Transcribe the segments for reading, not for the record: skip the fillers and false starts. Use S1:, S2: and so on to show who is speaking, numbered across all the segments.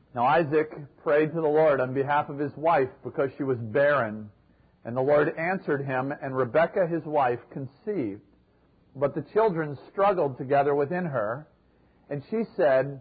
S1: Now Isaac prayed to the Lord on behalf of his wife because she was barren. And the Lord answered him, and Rebekah his wife conceived. But the children struggled together within her. And she said,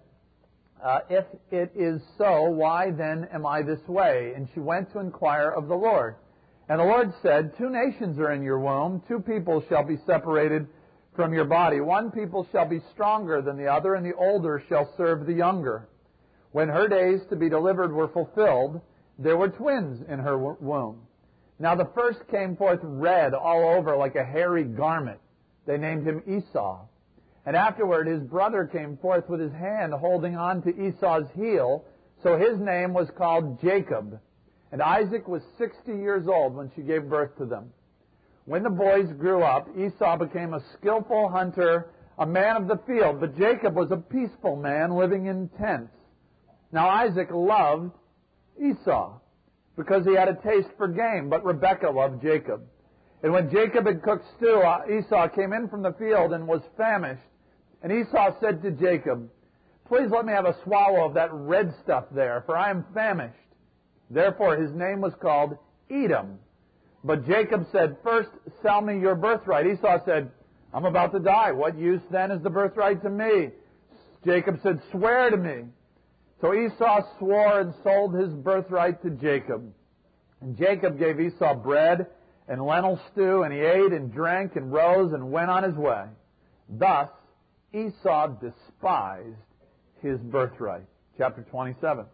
S1: if it is so, why then am I this way? And she went to inquire of the Lord. And the Lord said, 2 nations are in your womb, 2 people shall be separated from your body. 1 people shall be stronger than the other, and the older shall serve the younger. When her days to be delivered were fulfilled, there were twins in her womb. Now the first came forth red all over like a hairy garment. They named him Esau. And afterward his brother came forth with his hand holding on to Esau's heel, so his name was called Jacob. And Isaac was 60 years old when she gave birth to them. When the boys grew up, Esau became a skillful hunter, a man of the field, but Jacob was a peaceful man living in tents. Now Isaac loved Esau because he had a taste for game, but Rebekah loved Jacob. And when Jacob had cooked stew, Esau came in from the field and was famished. And Esau said to Jacob, please let me have a swallow of that red stuff there, for I am famished. Therefore his name was called Edom. But Jacob said, first sell me your birthright. Esau said, I'm about to die. What use then is the birthright to me? Jacob said, swear to me. So Esau swore and sold his birthright to Jacob. And Jacob gave Esau bread and lentil stew, and he ate and drank and rose and went on his way. Thus Esau despised his birthright. Chapter 27.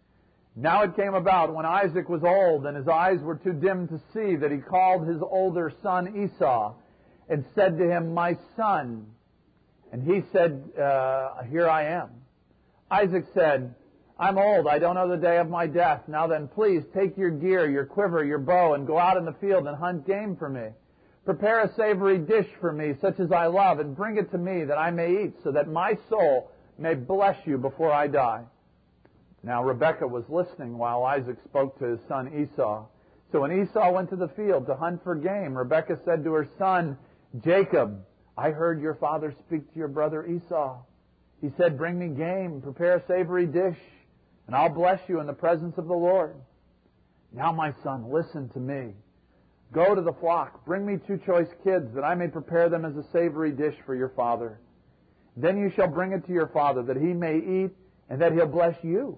S1: Now it came about when Isaac was old and his eyes were too dim to see that he called his older son Esau and said to him, my son. And he said, here I am. Isaac said, I'm old, I don't know the day of my death. Now then, please take your gear, your quiver, your bow, and go out in the field and hunt game for me. Prepare a savory dish for me, such as I love, and bring it to me that I may eat, so that my soul may bless you before I die. Now Rebekah was listening while Isaac spoke to his son Esau. So when Esau went to the field to hunt for game, Rebekah said to her son Jacob, I heard your father speak to your brother Esau. He said, bring me game, prepare a savory dish, and I'll bless you in the presence of the Lord. Now, my son, listen to me. Go to the flock, bring me 2 choice kids, that I may prepare them as a savory dish for your father. Then you shall bring it to your father, that he may eat, and that he'll bless you.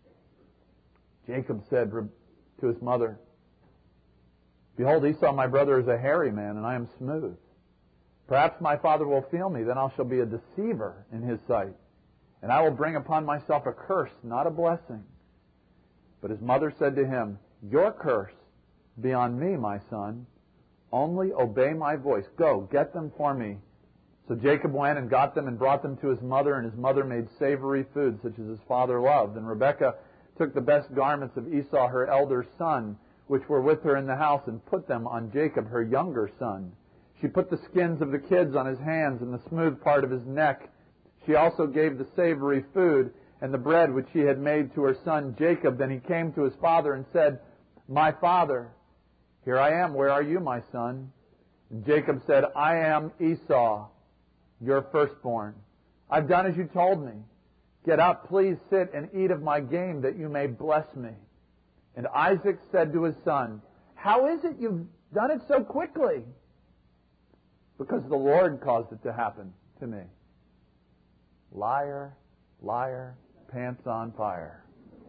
S1: Jacob said to his mother, behold, Esau my brother is a hairy man, and I am smooth. Perhaps my father will feel me, then I shall be a deceiver in his sight. And I will bring upon myself a curse, not a blessing. But his mother said to him, your curse be on me, my son. Only obey my voice. Go, get them for me. So Jacob went and got them and brought them to his mother, and his mother made savory food, such as his father loved. And Rebekah took the best garments of Esau, her elder son, which were with her in the house, and put them on Jacob, her younger son. She put the skins of the kids on his hands and the smooth part of his neck. She also gave the savory food and the bread which she had made to her son Jacob. Then he came to his father and said, my father. Here I am. Where are you, my son? And Jacob said, I am Esau, your firstborn. I've done as you told me. Get up, please sit and eat of my game, that you may bless me. And Isaac said to his son, how is it you've done it so quickly? Because the Lord caused it to happen to me. Liar, liar, pants on fire.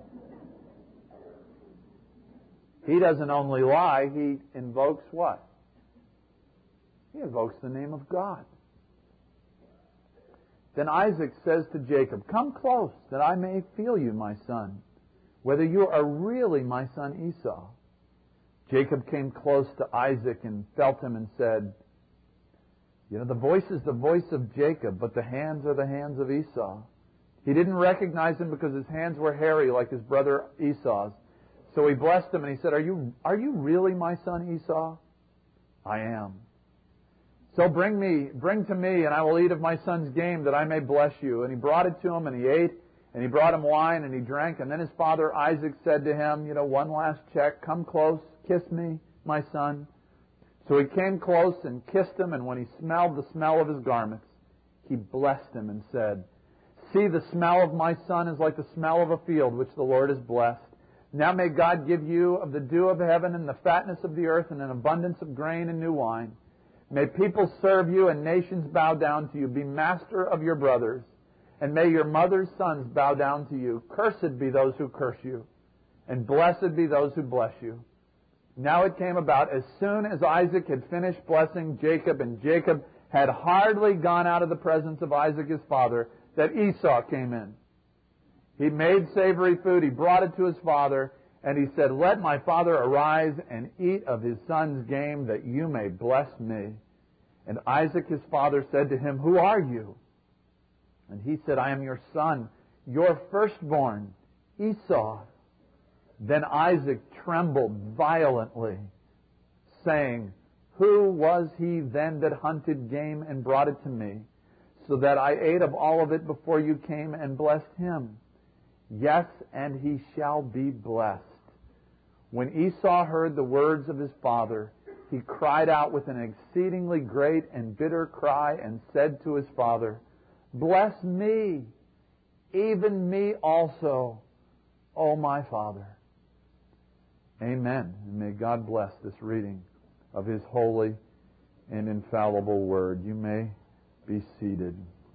S1: He doesn't only lie, he invokes what? He invokes the name of God. Then Isaac says to Jacob, come close, that I may feel you, my son, whether you are really my son Esau. Jacob came close to Isaac and felt him and said, the voice is the voice of Jacob, but the hands are the hands of Esau. He didn't recognize him because his hands were hairy like his brother Esau's. So he blessed him and he said, are you really my son Esau? I am. So bring to me, and I will eat of my son's game, that I may bless you. And he brought it to him, and he ate, and he brought him wine, and he drank. And then his father Isaac said to him, one last check, come close, kiss me, my son. So he came close and kissed him, and when he smelled the smell of his garments, he blessed him and said, See, the smell of my son is like the smell of a field which the Lord has blessed. Now may God give you of the dew of heaven and the fatness of the earth and an abundance of grain and new wine. May people serve you and nations bow down to you. Be master of your brothers. And may your mother's sons bow down to you. Cursed be those who curse you, and blessed be those who bless you. Now it came about, as soon as Isaac had finished blessing Jacob, and Jacob had hardly gone out of the presence of Isaac his father, that Esau came in. He made savory food, he brought it to his father, and he said, Let my father arise and eat of his son's game, that you may bless me. And Isaac his father said to him, Who are you? And he said, I am your son, your firstborn, Esau. Then Isaac trembled violently, saying, Who was he then that hunted game and brought it to me, so that I ate of all of it before you came and blessed him? Yes, and he shall be blessed. When Esau heard the words of his father, he cried out with an exceedingly great and bitter cry and said to his father, Bless me, even me also, O my father. Amen. And may God bless this reading of His holy and infallible Word. You may be seated.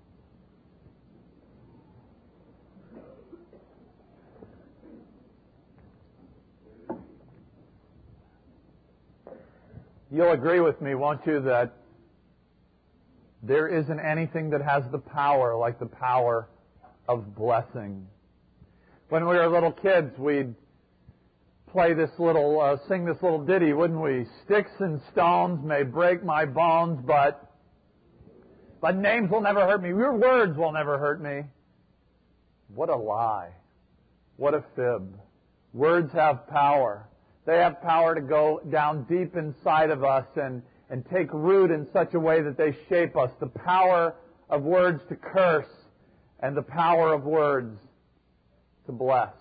S1: You'll agree with me, won't you, that there isn't anything that has the power like the power of blessing. When we were little kids, we'd sing this little ditty, wouldn't we? Sticks and stones may break my bones, but names will never hurt me. Your words will never hurt me. What a lie. What a fib. Words have power. They have power to go down deep inside of us and take root in such a way that they shape us. The power of words to curse and the power of words to bless.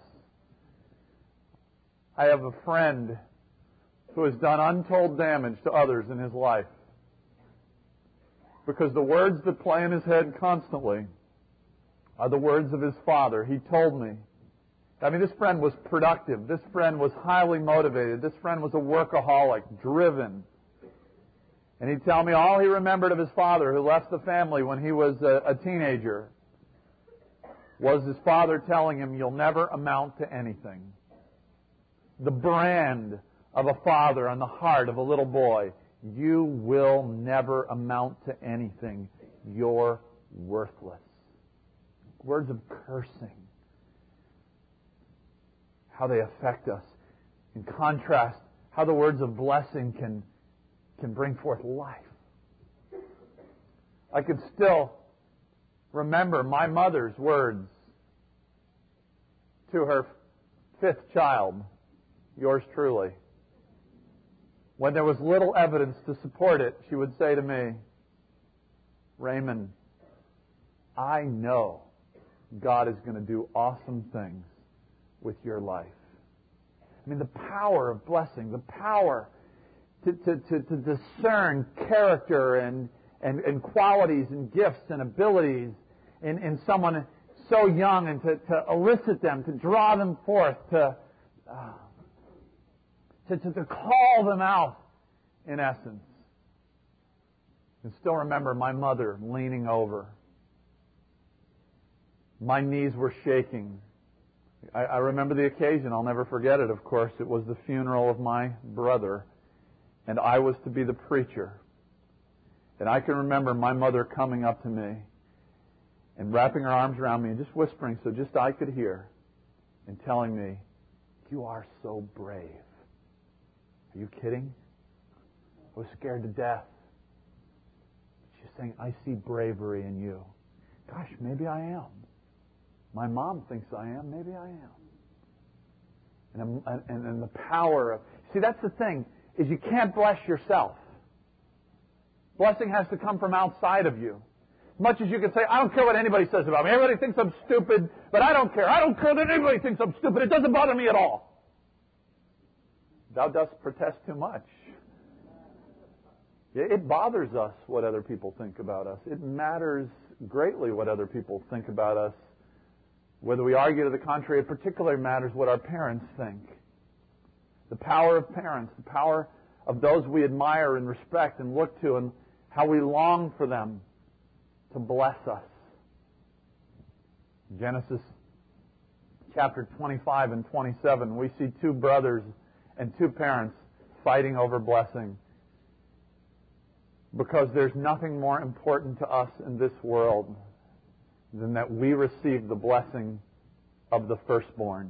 S1: I have a friend who has done untold damage to others in his life because the words that play in his head constantly are the words of his father. He told me. This friend was productive. This friend was highly motivated. This friend was a workaholic, driven. And he'd tell me all he remembered of his father, who left the family when he was a teenager, was his father telling him, You'll never amount to anything. The brand of a father on the heart of a little boy, you will never amount to anything. You're worthless. Words of cursing. How they affect us. In contrast, how the words of blessing can bring forth life. I could still remember my mother's words to her fifth child, yours truly. When there was little evidence to support it, she would say to me, Raymond, I know God is going to do awesome things with your life. The power of blessing, the power to discern character and qualities and gifts and abilities in someone so young, and to elicit them, to draw them forth, to call them out, in essence. I can still remember my mother leaning over. My knees were shaking. I remember the occasion. I'll never forget it, of course. It was the funeral of my brother, and I was to be the preacher. And I can remember my mother coming up to me and wrapping her arms around me and just whispering so just I could hear, and telling me, You are so brave. Are you kidding? I was scared to death. She's saying, I see bravery in you. Gosh, maybe I am. My mom thinks I am. Maybe I am. And the power of... See, that's the thing, is you can't bless yourself. Blessing has to come from outside of you. As much as you can say, I don't care what anybody says about me. Everybody thinks I'm stupid, but I don't care. I don't care that anybody thinks I'm stupid. It doesn't bother me at all. Thou dost protest too much. It bothers us what other people think about us. It matters greatly what other people think about us. Whether we argue to the contrary, it particularly matters what our parents think. The power of parents, the power of those we admire and respect and look to, and how we long for them to bless us. Genesis chapter 25 and 27, we see two brothers and two parents fighting over blessing. Because there's nothing more important to us in this world than that we receive the blessing of the firstborn.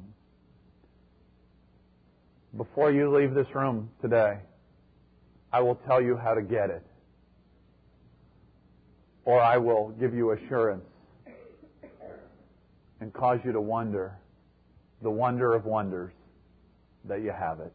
S1: Before you leave this room today, I will tell you how to get it. Or I will give you assurance and cause you to wonder, the wonder of wonders, that you have it.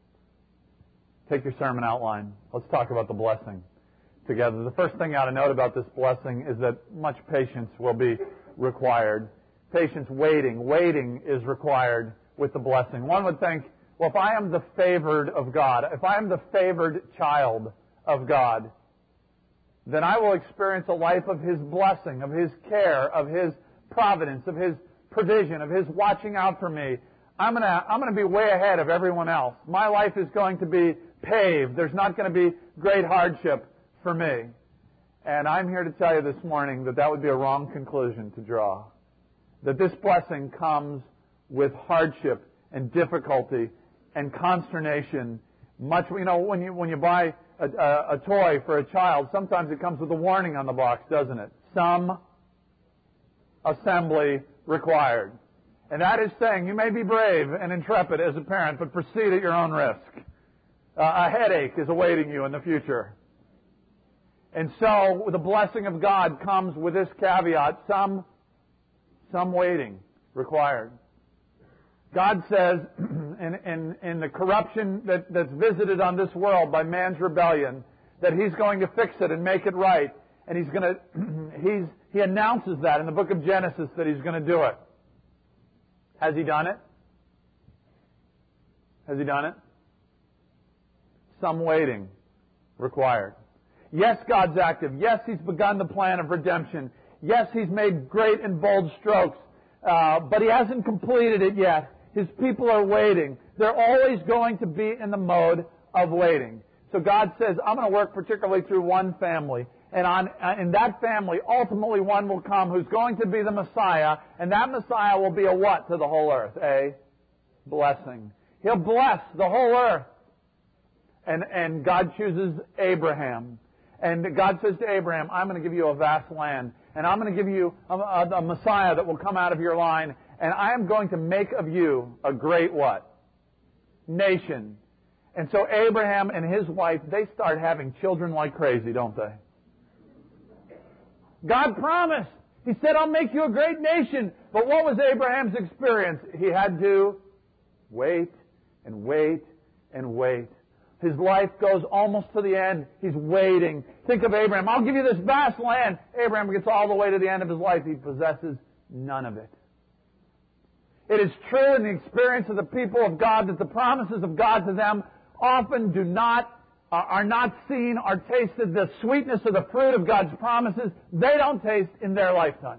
S1: Take your sermon outline. Let's talk about the blessing together. The first thing you ought to note about this blessing is that much patience will be required. Patience, waiting. Waiting is required with the blessing. One would think, well, if I am the favored of God, if I am the favored child of God, then I will experience a life of His blessing, of His care, of His providence, of His provision, of His watching out for me. I'm going to be way ahead of everyone else. My life is going to be paved. There's not going to be great hardship for me. And I'm here to tell you this morning that that would be a wrong conclusion to draw. That this blessing comes with hardship and difficulty and consternation. Much, when you buy a toy for a child, sometimes it comes with a warning on the box, doesn't it? Some assembly required. And that is saying you may be brave and intrepid as a parent, but proceed at your own risk. A headache is awaiting you in the future. And so the blessing of God comes with this caveat, some waiting required. God says in the corruption that's visited on this world by man's rebellion, that He's going to fix it and make it right. And He announces that in the book of Genesis that He's going to do it. Has He done it? Has He done it? Some waiting required. Yes, God's active. Yes, He's begun the plan of redemption. Yes, He's made great and bold strokes. But He hasn't completed it yet. His people are waiting. They're always going to be in the mode of waiting. So God says, I'm going to work particularly through one family. And in that family, ultimately one will come who's going to be the Messiah. And that Messiah will be a what to the whole earth? A blessing. He'll bless the whole earth. And God chooses Abraham. And God says to Abraham, I'm going to give you a vast land. And I'm going to give you a Messiah that will come out of your line. And I am going to make of you a great what? Nation. And so Abraham and his wife, they start having children like crazy, don't they? God promised. He said, I'll make you a great nation. But what was Abraham's experience? He had to wait and wait and wait. His life goes almost to the end. He's waiting. Think of Abraham. I'll give you this vast land. Abraham gets all the way to the end of his life. He possesses none of it. It is true in the experience of the people of God that the promises of God to them often are not seen or tasted. The sweetness of the fruit of God's promises, they don't taste in their lifetime.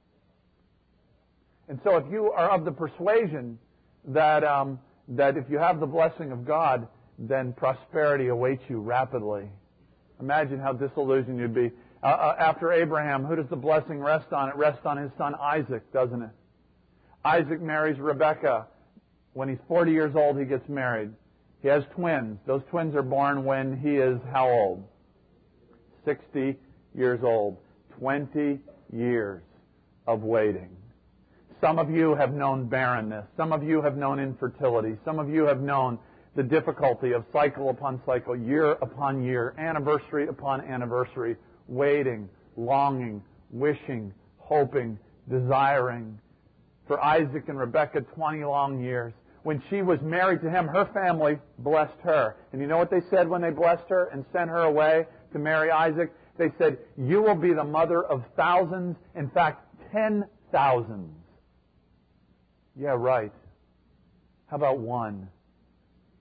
S1: And so if you are of the persuasion that if you have the blessing of God, then prosperity awaits you rapidly. Imagine how disillusioned you'd be. After Abraham, who does the blessing rest on? It rests on his son Isaac, doesn't it? Isaac marries Rebekah. When he's 40 years old, he gets married. He has twins. Those twins are born when he is how old? 60 years old. 20 years of waiting. Some of you have known barrenness. Some of you have known infertility. Some of you have known the difficulty of cycle upon cycle, year upon year, anniversary upon anniversary, waiting, longing, wishing, hoping, desiring. For Isaac and Rebekah, 20 long years. When she was married to him, her family blessed her. And you know what they said when they blessed her and sent her away to marry Isaac? They said, you will be the mother of thousands, in fact, 10,000s. Yeah, right. How about one?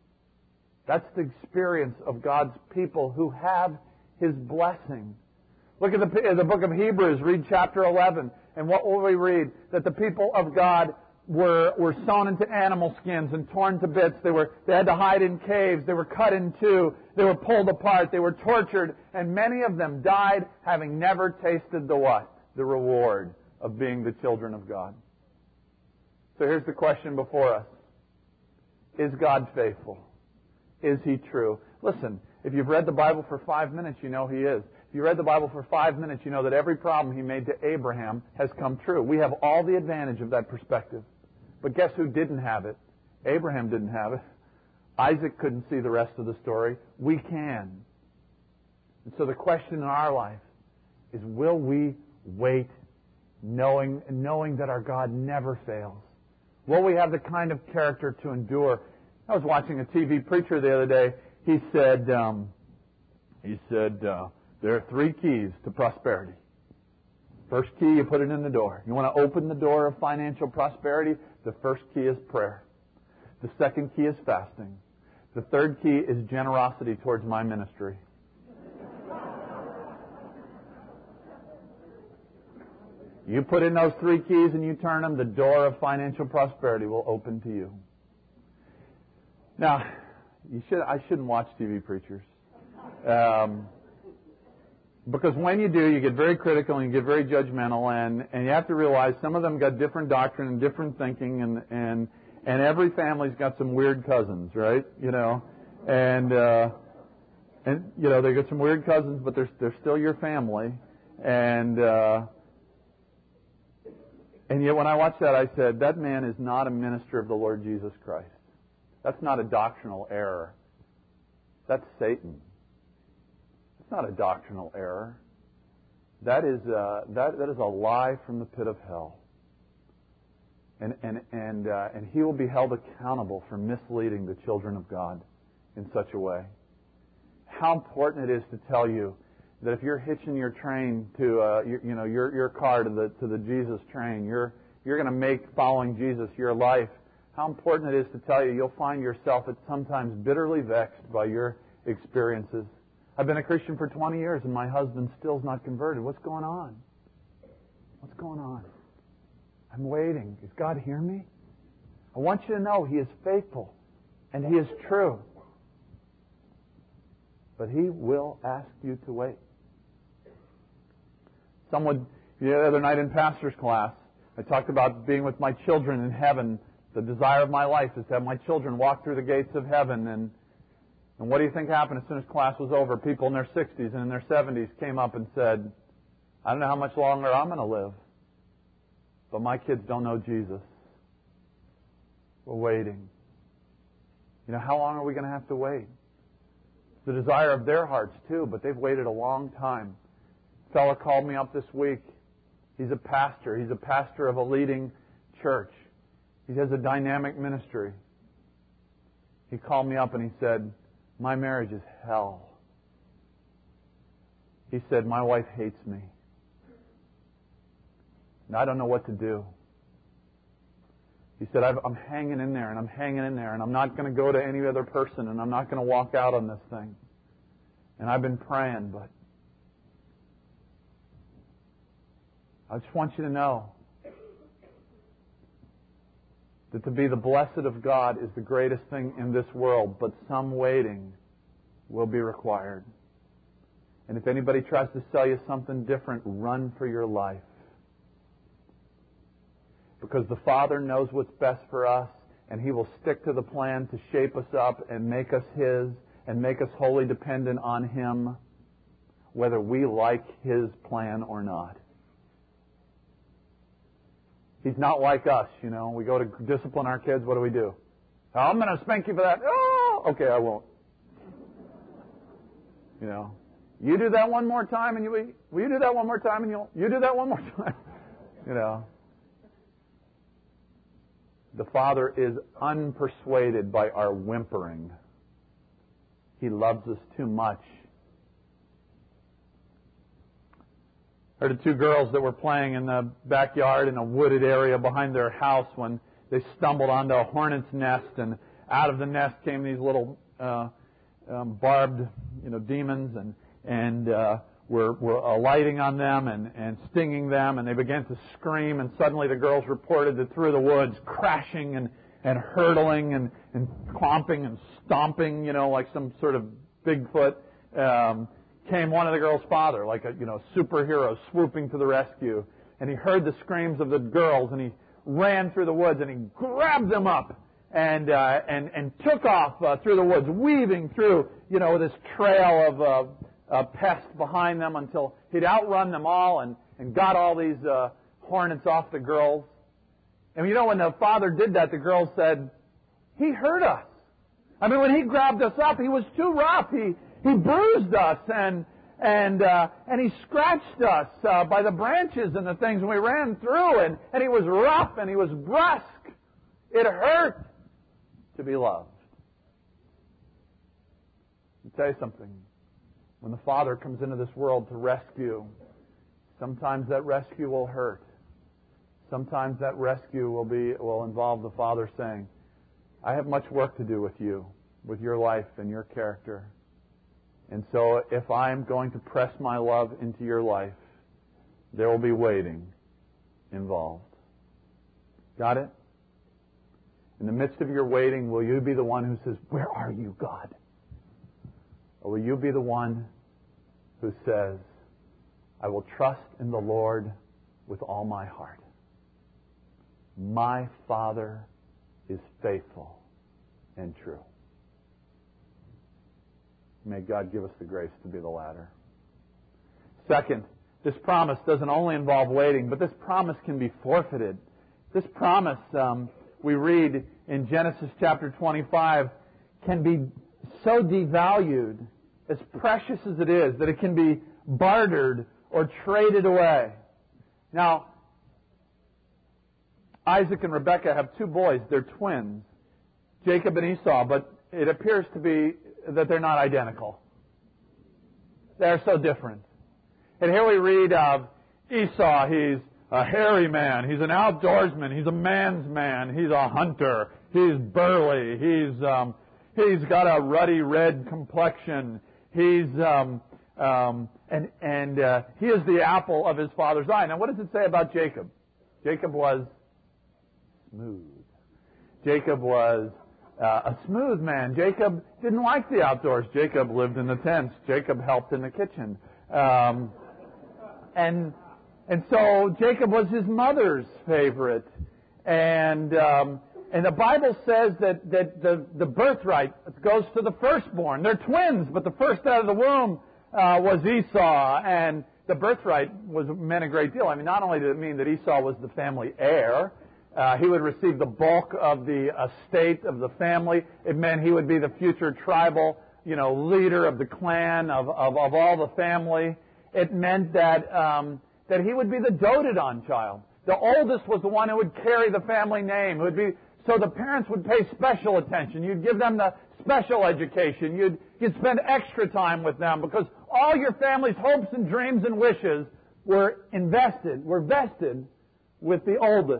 S1: That's the experience of God's people who have His blessing, Look at the book of Hebrews, read chapter 11, and what will we read? That the people of God were sewn into animal skins and torn to bits. They had to hide in caves. They were cut in two. They were pulled apart. They were tortured. And many of them died having never tasted the what? The reward of being the children of God. So here's the question before us. Is God faithful? Is He true? Listen, if you've read the Bible for 5 minutes, you know He is. If you read the Bible for 5 minutes, you know that every problem He made to Abraham has come true. We have all the advantage of that perspective. But guess who didn't have it? Abraham didn't have it. Isaac couldn't see the rest of the story. We can. And so the question in our life is, will we wait knowing that our God never fails? Will we have the kind of character to endure? I was watching a TV preacher the other day. He said, there are 3 keys to prosperity. First key, you put it in the door. You want to open the door of financial prosperity? The first key is prayer. The second key is fasting. The third key is generosity towards my ministry. You put in those 3 keys and you turn them, the door of financial prosperity will open to you. Now, I shouldn't watch TV preachers. Because when you do, you get very critical and you get very judgmental, and you have to realize some of them got different doctrine and different thinking, and every family's got some weird cousins, right? You know, and you know, they got some weird cousins, but they're still your family, and yet when I watched that, I said, that man is not a minister of the Lord Jesus Christ. That's not a doctrinal error. That's Satan. It's not a doctrinal error. That is a lie from the pit of hell. And he will be held accountable for misleading the children of God in such a way. How important it is to tell you that if you're hitching your train to your car to the Jesus train, you're going to make following Jesus your life. How important it is to tell you you'll find yourself at sometimes bitterly vexed by your experiences. I've been a Christian for 20 years and my husband still's not converted. What's going on? What's going on? I'm waiting. Does God hear me? I want you to know He is faithful and He is true. But He will ask you to wait. The other night in pastor's class, I talked about being with my children in heaven. The desire of my life is to have my children walk through the gates of heaven. And what do you think happened as soon as class was over? People in their 60s and in their 70s came up and said, I don't know how much longer I'm going to live, but my kids don't know Jesus. We're waiting. You know, how long are we going to have to wait? It's the desire of their hearts too, but they've waited a long time. A fellow called me up this week. He's a pastor. He's a pastor of a leading church. He has a dynamic ministry. He called me up and he said, my marriage is hell. He said, my wife hates me. And I don't know what to do. He said, I'm hanging in there, and I'm hanging in there, and I'm not going to go to any other person, and I'm not going to walk out on this thing. And I've been praying, but I just want you to know that to be the blessed of God is the greatest thing in this world, but some waiting will be required. And if anybody tries to sell you something different, run for your life. Because the Father knows what's best for us, and He will stick to the plan to shape us up and make us His, and make us wholly dependent on Him, whether we like His plan or not. He's not like us, you know. We go to discipline our kids. What do? Oh, I'm going to spank you for that. Oh, okay, I won't. You know, you do that one more time, and will you do that one more time, and you do that one more time. You know, the Father is unpersuaded by our whimpering. He loves us too much. I heard of 2 girls that were playing in the backyard in a wooded area behind their house when they stumbled onto a hornet's nest, and out of the nest came these little barbed, demons, and were alighting on them and stinging them, and they began to scream, and suddenly the girls reported that through the woods, crashing and hurtling and clomping and stomping, like some sort of Bigfoot, came one of the girls' father, like a superhero swooping to the rescue. And he heard the screams of the girls, and he ran through the woods, and he grabbed them up and took off through the woods, weaving through, this trail of pests behind them until he'd outrun them all and got all these hornets off the girls. And when the father did that, the girls said, "He hurt us. I mean, when he grabbed us up, he was too rough. He bruised us and he scratched us by the branches and the things we ran through, and he was rough and he was brusque. It hurt to be loved." I'll tell you something. When the Father comes into this world to rescue, sometimes that rescue will hurt. Sometimes that rescue will involve the Father saying, "I have much work to do with you, with your life and your character. And so if I am going to press my love into your life, there will be waiting involved." Got it? In the midst of your waiting, will you be the one who says, "Where are you, God?" Or will you be the one who says, "I will trust in the Lord with all my heart. My Father is faithful and true." May God give us the grace to be the latter. Second, this promise doesn't only involve waiting, but this promise can be forfeited. This promise, we read in Genesis chapter 25, can be so devalued, as precious as it is, that it can be bartered or traded away. Now, Isaac and Rebekah have two boys. They're twins, Jacob and Esau, but it appears to be that they're not identical. They're so different. And here we read of Esau. He's a hairy man. He's an outdoorsman. He's a man's man. He's a hunter. He's burly. He's got a ruddy red complexion. He is the apple of his father's eye. Now, what does it say about Jacob? Jacob was smooth. Jacob was a smooth man. Jacob didn't like the outdoors. Jacob lived in the tents. Jacob helped in the kitchen. And so Jacob was his mother's favorite. And the Bible says that the birthright goes to the firstborn. They're twins, but the first out of the womb was Esau. And the birthright meant a great deal. I mean, not only did it mean that Esau was the family heir, he would receive the bulk of the estate of the family. It meant he would be the future tribal, leader of the clan of all the family. It meant that he would be the doted on child. The oldest was the one who would carry the family name. So the parents would pay special attention. You'd give them the special education. You'd spend extra time with them because all your family's hopes and dreams and wishes were vested with the oldest.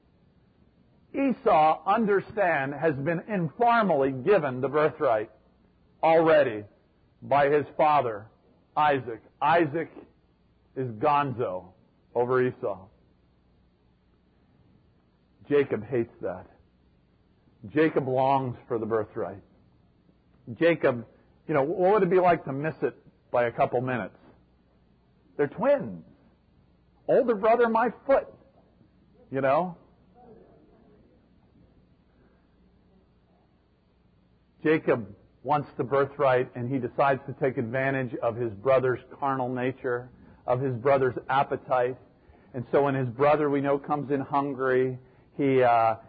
S1: Esau, understand, has been informally given the birthright already by his father, Isaac. Isaac is gonzo over Esau. Jacob hates that. Jacob longs for the birthright. Jacob, what would it be like to miss it by a couple minutes? They're twins. Older brother, my foot. Jacob wants the birthright, and he decides to take advantage of his brother's carnal nature, of his brother's appetite. And so when his brother, we know, comes in hungry, he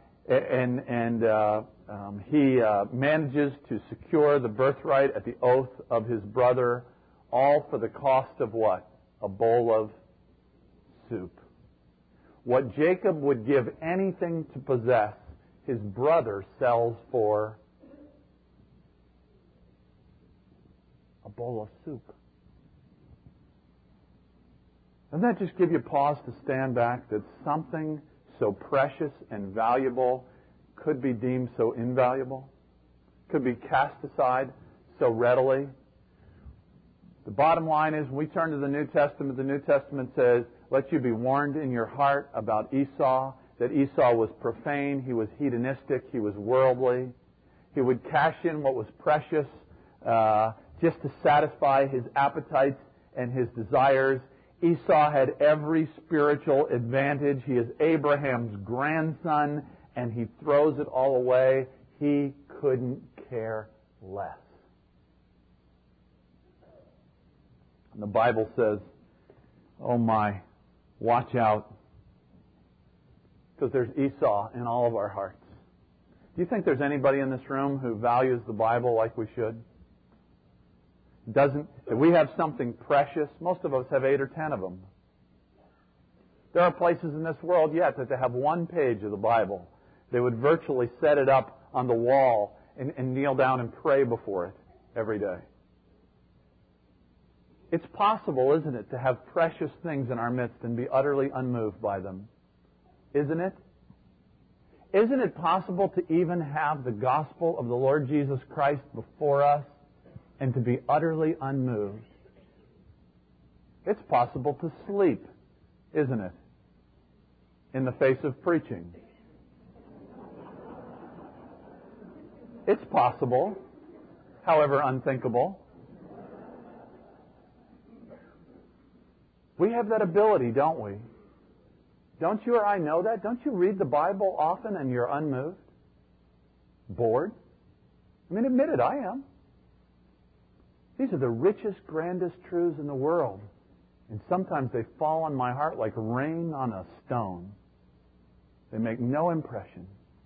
S1: manages to secure the birthright at the oath of his brother, all for the cost of what? A bowl of soup. What Jacob would give anything to possess, his brother sells for a bowl of soup. Doesn't that just give you pause to stand back that something so precious and valuable could be deemed so invaluable? Could be cast aside so readily? The bottom line is, when we turn to the New Testament says, let you be warned in your heart about Esau, that Esau was profane, he was hedonistic, he was worldly. He would cash in what was precious just to satisfy his appetites and his desires. Esau had every spiritual advantage. He is Abraham's grandson, and he throws it all away. He couldn't care less. And the Bible says, oh my, watch out, because there's Esau in all of our hearts. Do you think there's anybody in this room who values the Bible like we should? If we have something precious, most of us have 8 or 10 of them. There are places in this world yet that they have one page of the Bible. They would virtually set it up on the wall and kneel down and pray before it every day. It's possible, isn't it, to have precious things in our midst and be utterly unmoved by them? Isn't it? Isn't it possible to even have the gospel of the Lord Jesus Christ before us and to be utterly unmoved? It's possible to sleep, isn't it, in the face of preaching? It's possible, however unthinkable. We have that ability, don't we? Don't you or I know that? Don't you read the Bible often and you're unmoved? Bored? I mean, admit it, I am. These are the richest, grandest truths in the world. And sometimes they fall on my heart like rain on a stone. They make no impression.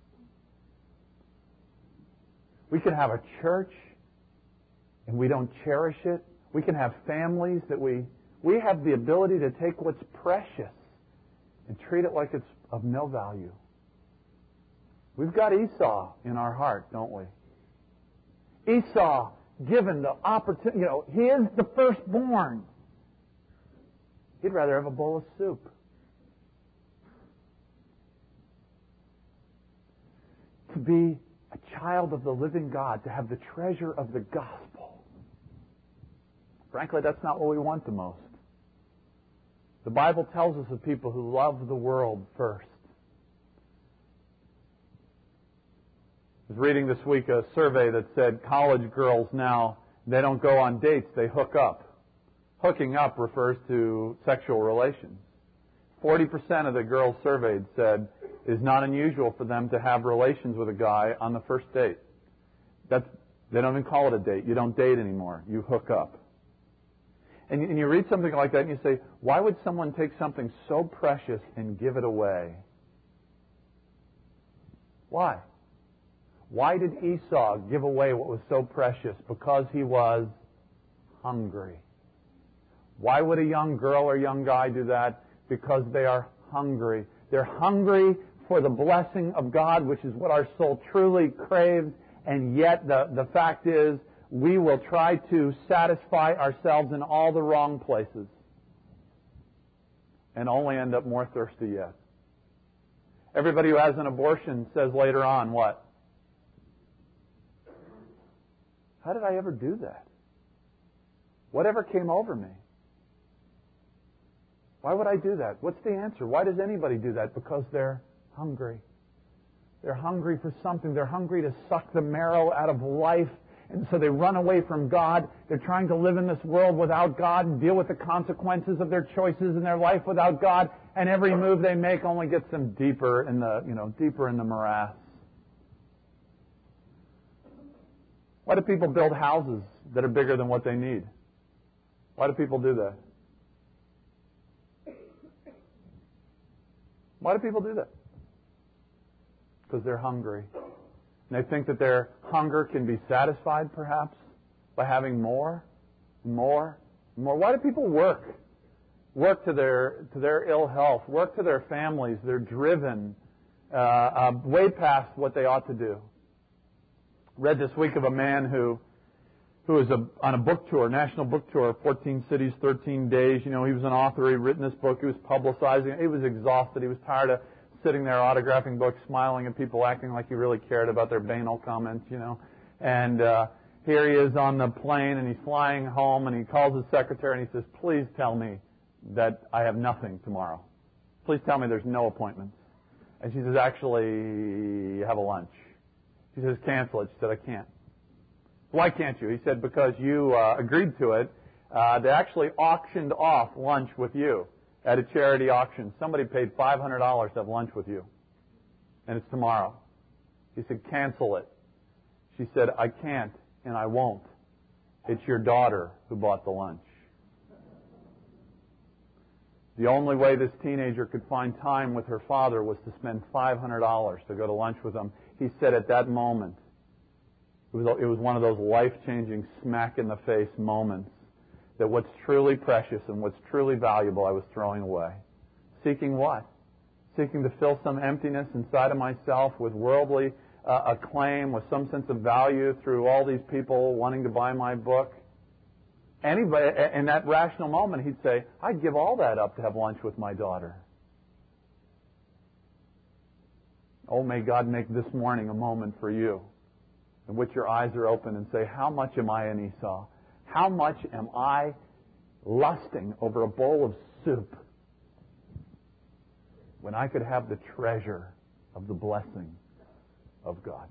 S1: We can have a church and we don't cherish it. We can have families that we have the ability to take what's precious and treat it like it's of no value. We've got Esau in our heart, don't we? Esau, given the opportunity, he is the firstborn. He'd rather have a bowl of soup. To be a child of the living God, to have the treasure of the gospel. Frankly, that's not what we want the most. The Bible tells us of people who love the world first. I was reading this week a survey that said college girls now, they don't go on dates, they hook up. Hooking up refers to sexual relations. 40% of the girls surveyed said it is not unusual for them to have relations with a guy on the first date. They don't even call it a date. You don't date anymore. You hook up. And you read something like that and you say, why would someone take something so precious and give it away? Why? Why did Esau give away what was so precious? Because he was hungry. Why would a young girl or young guy do that? Because they are hungry. They're hungry for the blessing of God, which is what our soul truly craves, and yet the fact is, we will try to satisfy ourselves in all the wrong places and only end up more thirsty yet. Everybody who has an abortion says later on, what? How did I ever do that? Whatever came over me? Why would I do that? What's the answer? Why does anybody do that? Because they're hungry. They're hungry for something. They're hungry to suck the marrow out of life. And so they run away from God. They're trying to live in this world without God and deal with the consequences of their choices in their life without God. And every move they make only gets them deeper in the morass. Why do people build houses that are bigger than what they need? Why do people do that? Why do people do that? Because they're hungry. And they think that their hunger can be satisfied, perhaps, by having more, more, more. Why do people work? Work to their ill health. Work to their families. They're driven way past what they ought to do. Read this week of a man who was on a book tour, national book tour, 14 cities, 13 days. He was an author. He'd written this book. He was publicizing it. He was exhausted. He was tired of sitting there autographing books, smiling at people, acting like he really cared about their banal comments, And here he is on the plane, and he's flying home, and he calls his secretary, and he says, please tell me that I have nothing tomorrow. Please tell me there's no appointments. And she says, actually, you have a lunch. She says, cancel it. She said, I can't. Why can't you? He said, because you agreed to it. They actually auctioned off lunch with you at a charity auction. Somebody paid $500 to have lunch with you. And it's tomorrow. He said, cancel it. She said, I can't and I won't. It's your daughter who bought the lunch. The only way this teenager could find time with her father was to spend $500 to go to lunch with him. He said at that moment, it was one of those life-changing smack-in-the-face moments that what's truly precious and what's truly valuable I was throwing away. Seeking what? Seeking to fill some emptiness inside of myself with worldly acclaim, with some sense of value through all these people wanting to buy my book. Anybody, in that rational moment, he'd say, I'd give all that up to have lunch with my daughter. Oh, may God make this morning a moment for you in which your eyes are open and say, how much am I an Esau? How much am I lusting over a bowl of soup when I could have the treasure of the blessing of God?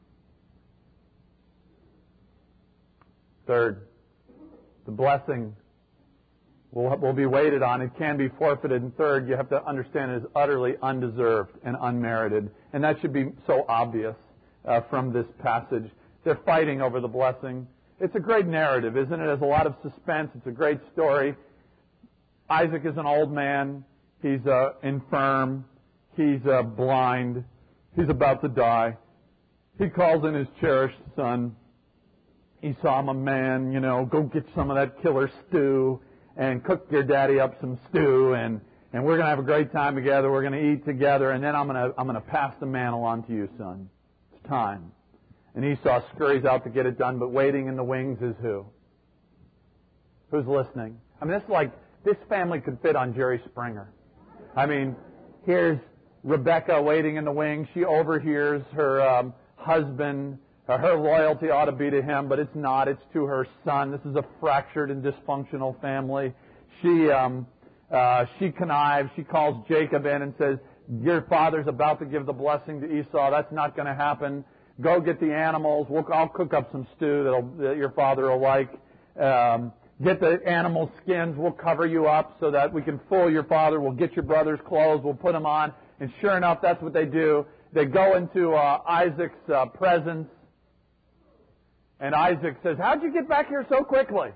S1: Third, the blessing will be waited on. It can be forfeited. And third, you have to understand it is utterly undeserved and unmerited. And that should be so obvious from this passage. They're fighting over the blessing. It's a great narrative, isn't it? There's a lot of suspense. It's a great story. Isaac is an old man. He's infirm. He's blind. He's about to die. He calls in his cherished son. Esau, I'm a man, go get some of that killer stew and cook your daddy up some stew, and we're going to have a great time together. We're going to eat together, and then I'm going to pass the mantle on to you, son. It's time. And Esau scurries out to get it done, but waiting in the wings is who? Who's listening? I mean, this family could fit on Jerry Springer. I mean, here's Rebecca waiting in the wings. She overhears her husband. Her loyalty ought to be to him, but it's not. It's to her son. This is a fractured and dysfunctional family. She connives. She calls Jacob in and says, your father's about to give the blessing to Esau. That's not going to happen. Go get the animals. I'll cook up some stew that your father will like. Get the animal skins. We'll cover you up so that we can fool your father. We'll get your brother's clothes. We'll put them on. And sure enough, that's what they do. They go into Isaac's presence. And Isaac says, how'd you get back here so quickly?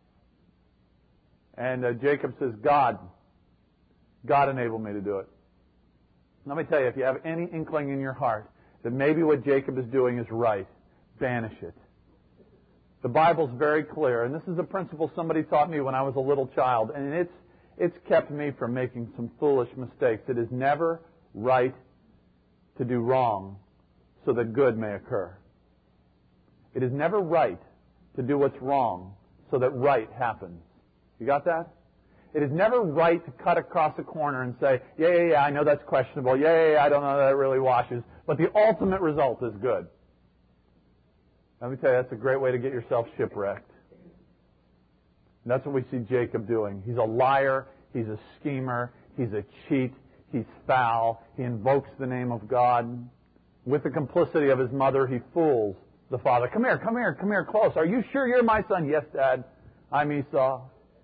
S1: And Jacob says, God enabled me to do it. Let me tell you, if you have any inkling in your heart that maybe what Jacob is doing is right, banish it. The Bible's very clear, and this is a principle somebody taught me when I was a little child, and it's kept me from making some foolish mistakes. It is never right to do wrong so that good may occur. It is never right to do what's wrong so that right happens. You got that? It is never right to cut across a corner and say, yeah, I know that's questionable. Yeah, I don't know that it really washes. But the ultimate result is good. Let me tell you, that's a great way to get yourself shipwrecked. And that's what we see Jacob doing. He's a liar. He's a schemer. He's a cheat. He's foul. He invokes the name of God. With the complicity of his mother, he fools the father. Come here, close. Are you sure you're my son? Yes, Dad. I'm Esau.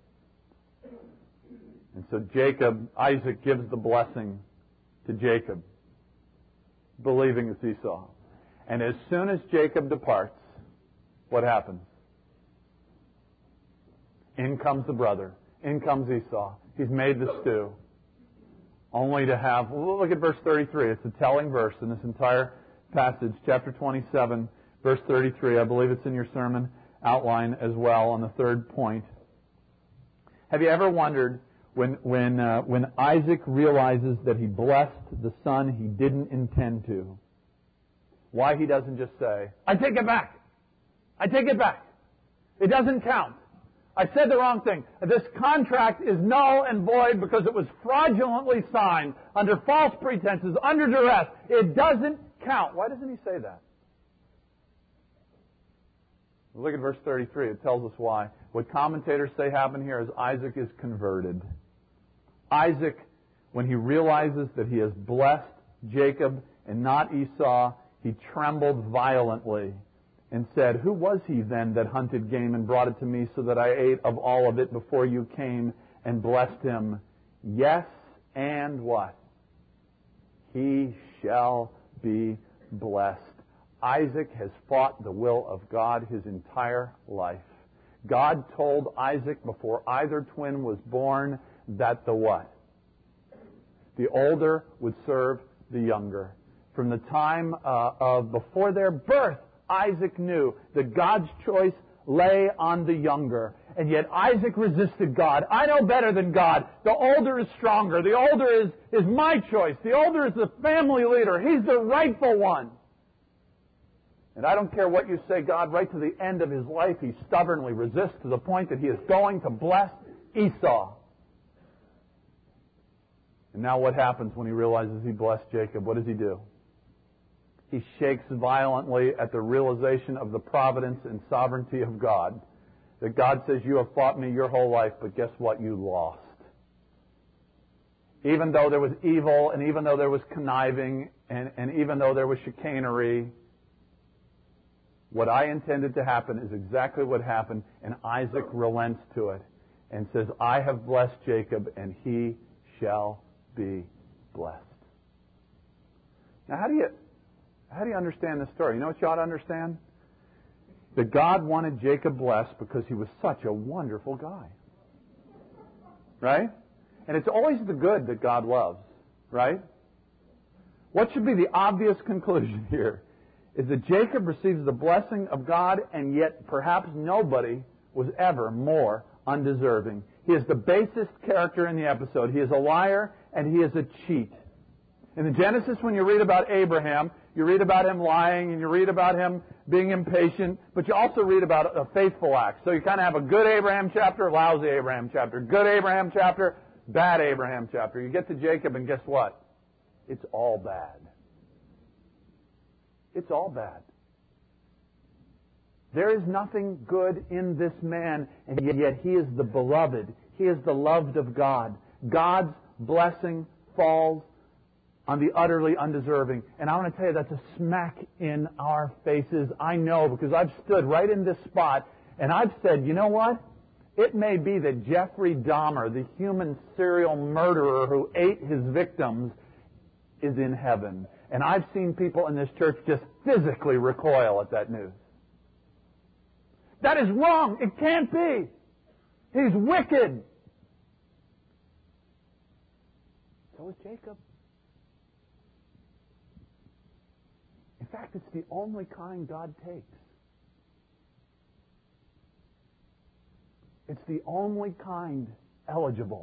S1: And so Isaac gives the blessing to Jacob, believing it's Esau. And as soon as Jacob departs, what happens? In comes the brother. In comes Esau. He's made the stew. Only to have, look at verse 33. It's a telling verse in this entire passage, chapter 27, verse 33. I believe it's in your sermon outline as well on the third point. Have you ever wondered when Isaac realizes that he blessed the son he didn't intend to, why he doesn't just say, I take it back. I take it back. It doesn't count. I said the wrong thing. This contract is null and void because it was fraudulently signed under false pretenses, under duress. It doesn't count. Why doesn't he say that? Look at verse 33. It tells us why. What commentators say happened here is Isaac is converted. Isaac, when he realizes that he has blessed Jacob and not Esau, he trembled violently and said, "Who was he then that hunted game and brought it to me so that I ate of all of it before you came and blessed him? Yes, and what? He shall be blessed." Isaac has fought the will of God his entire life. God told Isaac before either twin was born that the what? The older would serve the younger. From the time of before their birth, Isaac knew that God's choice lay on the younger. And yet Isaac resisted God. I know better than God. The older is stronger. The older is my choice. The older is the family leader. He's the rightful one. And I don't care what you say, God, right to the end of his life, he stubbornly resists to the point that he is going to bless Esau. And now what happens when he realizes he blessed Jacob? What does he do? He shakes violently at the realization of the providence and sovereignty of God. That God says, "You have fought me your whole life, but guess what? You lost." Even though there was evil, and even though there was conniving, and even though there was chicanery, what I intended to happen is exactly what happened, and Isaac relents to it and says, "I have blessed Jacob, and he shall be blessed." Now, how do you understand this story? You know what you ought to understand? That God wanted Jacob blessed because he was such a wonderful guy. Right? And it's always the good that God loves. Right? What should be the obvious conclusion here is that Jacob receives the blessing of God, and yet perhaps nobody was ever more undeserving. He is the basest character in the episode. He is a liar, and he is a cheat. In the Genesis, when you read about Abraham, you read about him lying, and you read about him being impatient, but you also read about a faithful act. So you kind of have a good Abraham chapter, lousy Abraham chapter, good Abraham chapter, bad Abraham chapter. You get to Jacob, and guess what? It's all bad. It's all bad. There is nothing good in this man, and yet he is the beloved. He is the loved of God. God's blessing falls on the utterly undeserving. And I want to tell you, that's a smack in our faces. I know, because I've stood right in this spot, and I've said, you know what? It may be that Jeffrey Dahmer, the human serial murderer who ate his victims, is in heaven. And I've seen people in this church just physically recoil at that news. That is wrong. It can't be. He's wicked. So is Jacob. In fact, it's the only kind God takes. It's the only kind eligible.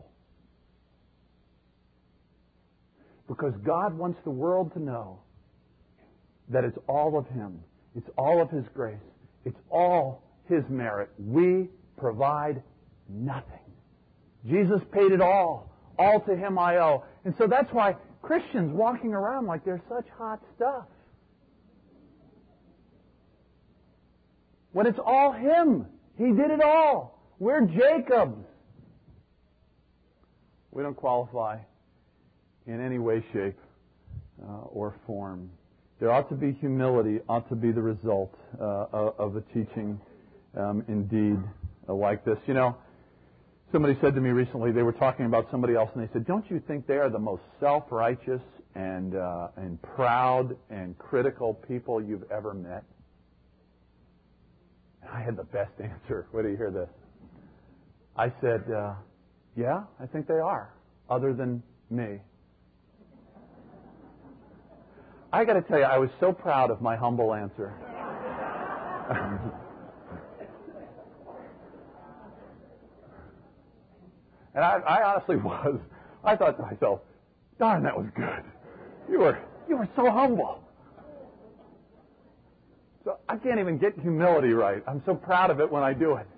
S1: Because God wants the world to know that it's all of Him. It's all of His grace. It's all His merit. We provide nothing. Jesus paid it all. All to Him I owe. And so that's why Christians walking around like they're such hot stuff. When it's all Him. He did it all. We're Jacobs. We don't qualify in any way, shape, or form. There ought to be humility, ought to be the result of a teaching indeed like this. You know, somebody said to me recently, they were talking about somebody else, and they said, don't you think they are the most self-righteous and proud and critical people you've ever met? And I had the best answer. Wait till you hear this. I said, yeah, I think they are, other than me. I got to tell you, I was so proud of my humble answer. And I honestly was. I thought to myself, darn, that was good. You were so humble. So I can't even get humility right. I'm so proud of it when I do it.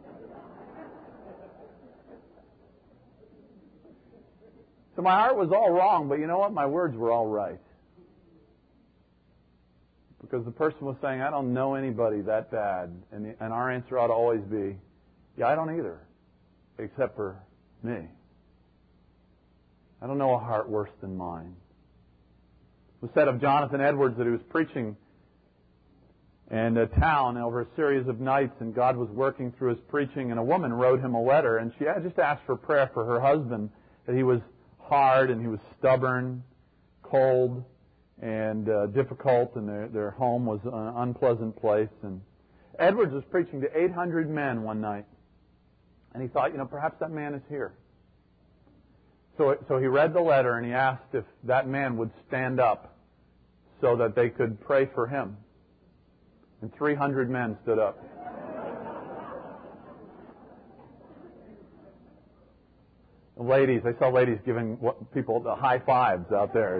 S1: So my heart was all wrong, but you know what? My words were all right.
S2: Because the person was saying, I don't know anybody that bad. And our answer ought to always be, yeah, I don't either, except for me. I don't know a heart worse than mine. It was said of Jonathan Edwards that he was preaching in a town over a series of nights, and God was working through his preaching, and a woman wrote him a letter, and she had just asked for prayer for her husband, that he was hard and he was stubborn, cold, and difficult, and their home was an unpleasant place. And Edwards was preaching to 800 men one night, and he thought, perhaps that man is here. So he read the letter, and he asked if that man would stand up so that they could pray for him. And 300 men stood up. Ladies, I saw ladies giving people the high fives out there,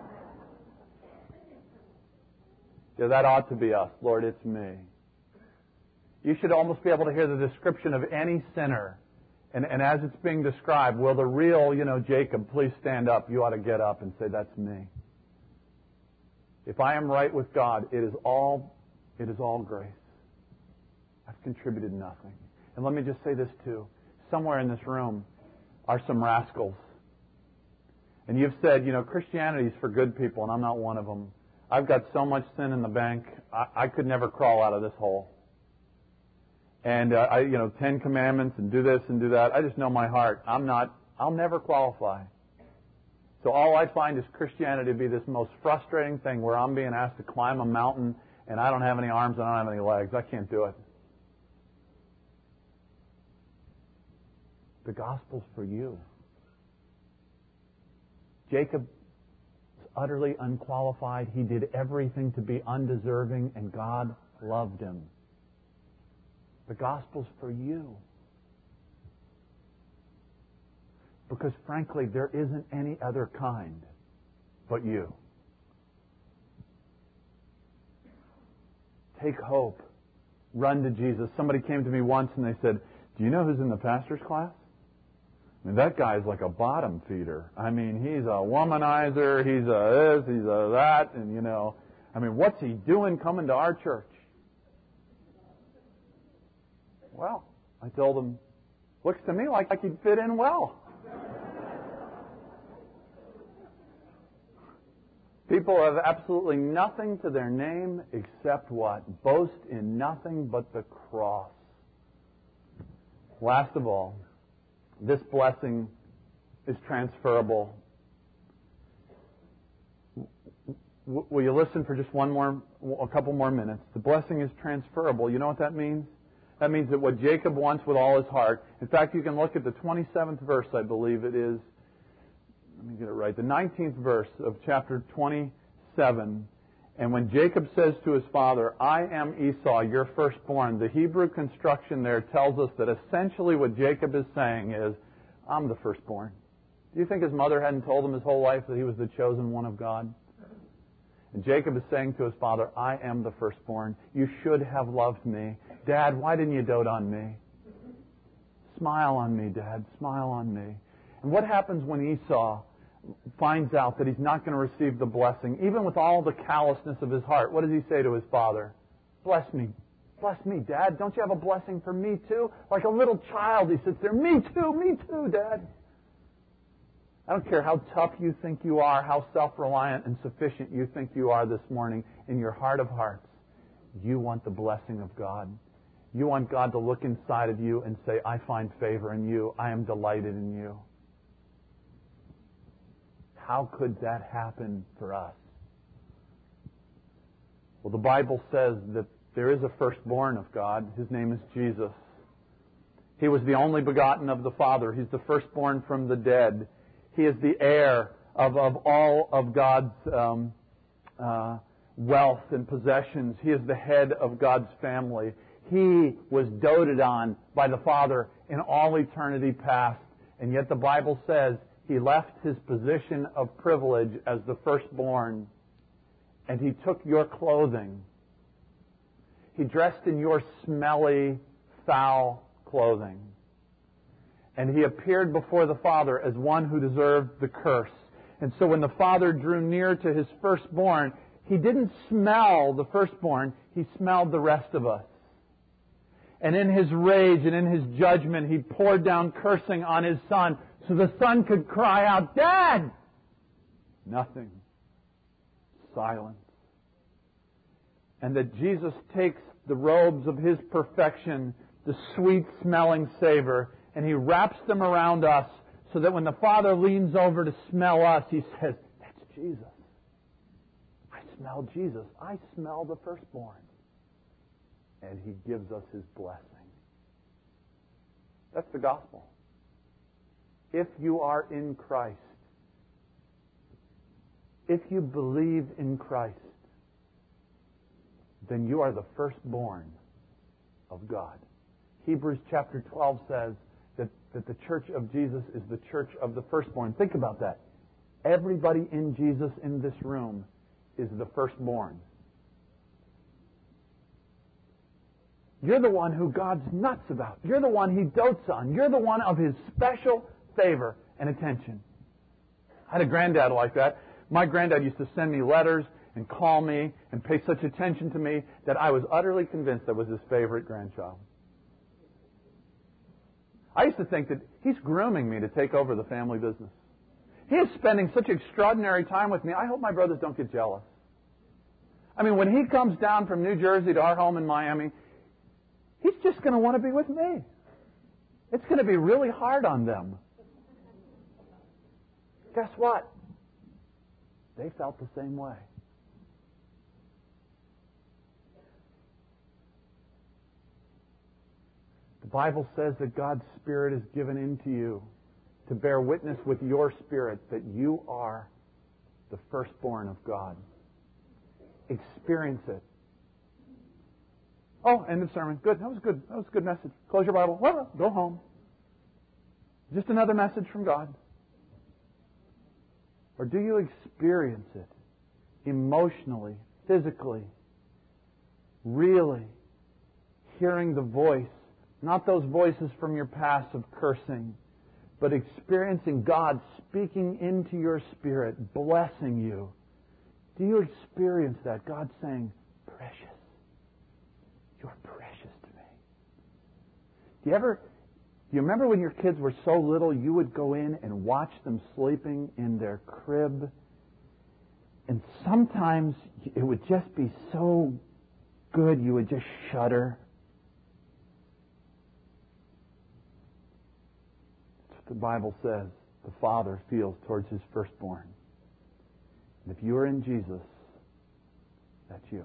S2: Yeah, that ought to be us. Lord, it's me. You should almost be able to hear the description of any sinner. And as it's being described, will the real, Jacob, please stand up. You ought to get up and say, that's me. If I am right with God, it is all grace. I've contributed nothing. And let me just say this too. Somewhere in this room are some rascals. And you've said, Christianity is for good people, and I'm not one of them. I've got so much sin in the bank, I could never crawl out of this hole. And, 10 commandments and do this and do that. I just know my heart. I'll never qualify. So all I find is Christianity to be this most frustrating thing where I'm being asked to climb a mountain and I don't have any arms and I don't have any legs. I can't do it. The gospel's for you. Jacob was utterly unqualified. He did everything to be undeserving, and God loved him. The gospel's for you. Because frankly, there isn't any other kind but you. Take hope. Run to Jesus. Somebody came to me once and they said, do you know who's in the pastor's class? I mean, that guy's like a bottom feeder. I mean, he's a womanizer, he's a this, he's a that, and what's he doing coming to our church? Well, I told him, looks to me like he'd fit in well. People have absolutely nothing to their name except what? Boast in nothing but the cross. Last of all, this blessing is transferable. Will you listen for just a couple more minutes? The blessing is transferable. You know what that means? That means that what Jacob wants with all his heart. In fact, you can look at the 27th verse, I believe it is. Let me get it right. The 19th verse of chapter 27. And when Jacob says to his father, I am Esau, your firstborn, the Hebrew construction there tells us that essentially what Jacob is saying is, I'm the firstborn. Do you think his mother hadn't told him his whole life that he was the chosen one of God? And Jacob is saying to his father, I am the firstborn. You should have loved me. Dad, why didn't you dote on me? Smile on me, Dad. Smile on me. And what happens when Esau finds out that he's not going to receive the blessing, even with all the callousness of his heart? What does he say to his father? Bless me. Bless me, Dad. Don't you have a blessing for me too? Like a little child, he sits there, me too, Dad. I don't care how tough you think you are, how self-reliant and sufficient you think you are this morning. In your heart of hearts, you want the blessing of God. You want God to look inside of you and say, I find favor in you. I am delighted in you. How could that happen for us? Well, the Bible says that there is a firstborn of God. His name is Jesus. He was the only begotten of the Father. He's the firstborn from the dead. He is the heir of all of God's wealth and possessions. He is the head of God's family. He was doted on by the Father in all eternity past. And yet the Bible says he left his position of privilege as the firstborn, and he took your clothing. He dressed in your smelly, foul clothing. And he appeared before the Father as one who deserved the curse. And so when the Father drew near to his firstborn, He didn't smell the firstborn, He smelled the rest of us. And in His rage and in His judgment, He poured down cursing on His Son so the Son could cry out, "Dad!" Nothing. Silence. And that Jesus takes the robes of His perfection, the sweet-smelling savor, and He wraps them around us so that when the Father leans over to smell us, He says, "That's Jesus. I smell Jesus. I smell the firstborn." And He gives us His blessing. That's the gospel. If you are in Christ, if you believe in Christ, then you are the firstborn of God. Hebrews chapter 12 says that the church of Jesus is the church of the firstborn. Think about that. Everybody in Jesus in this room is the firstborn. You're the one who God's nuts about. You're the one He dotes on. You're the one of His special favor and attention. I had a granddad like that. My granddad used to send me letters and call me and pay such attention to me that I was utterly convinced I was his favorite grandchild. I used to think that he's grooming me to take over the family business. He is spending such extraordinary time with me. I hope my brothers don't get jealous. I mean, when he comes down from New Jersey to our home in Miami, he's just going to want to be with me. It's going to be really hard on them. Guess what? They felt the same way. The Bible says that God's Spirit is given into you to bear witness with your spirit that you are the firstborn of God. Experience it. Oh, end of sermon. Good. That was good. That was a good message. Close your Bible. Well, go home. Just another message from God. Or do you experience it emotionally, physically, really hearing the voice, not those voices from your past of cursing, but experiencing God speaking into your spirit, blessing you? Do you experience that? God saying, "Precious. You're precious to me." Do you remember when your kids were so little, you would go in and watch them sleeping in their crib? And sometimes it would just be so good, you would just shudder. That's what the Bible says the Father feels towards His firstborn. And if you are in Jesus, that's you.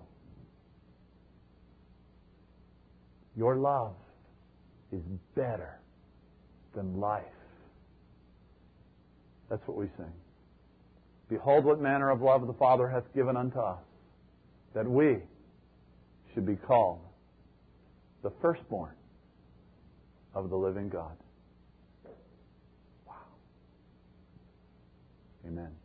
S2: Your love is better than life. That's what we sing. Behold what manner of love the Father hath given unto us, that we should be called the firstborn of the living God. Wow. Amen.